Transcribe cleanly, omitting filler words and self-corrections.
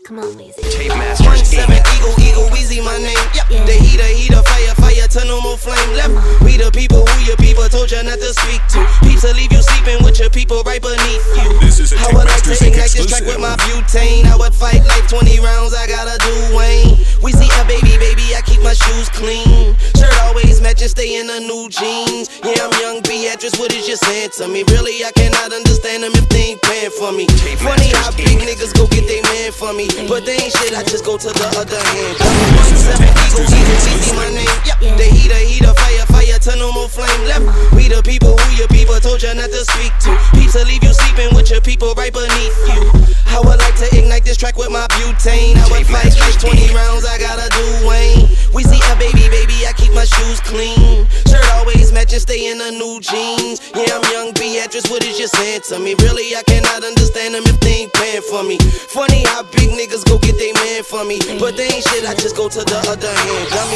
Come on, Weezy. Tape Masters 17 Eagle, Weezy my name. Yeah. The heater, fire, turn no more flame left. We the people who your people told you not to speak to. Peeps will leave you sleeping with your people right beneath you. This is a I Tape would like to Masters Inc. ignite this track with exclusive. my butane. I would fight like 20 rounds, I gotta do Wayne. We see a baby, I keep my shoes clean. Shirt always matching, stay in the new jeans. Yeah, I'm young Beatrice, what is you saying to me? Really, I cannot understand them if they ain't paying for me. Tape Funny how Masters big Inc. niggas go get they man for me, but they ain't shit, I just go to the other hand. This is a 17 Tape Masters Inc. Weezy my name. Yeah. The heater, fire, turn no more flame left. We the people who your people told you not to speak to. Peeps will leave you sleeping with your people right beneath you. I would like to ignite this track with my butane. I would Tape fight like Masters 20 Inc. rounds, I gotta do Wayne. We see a baby, I keep my shoes clean. Shirt always matching, stay in the new jeans. Yeah, I'm young Beatrice, what is you saying to me? Really, I cannot understand them if they ain't paying for me. Funny how big niggas go get they man for me, but they ain't shit, I just go to the other hand. Dummy.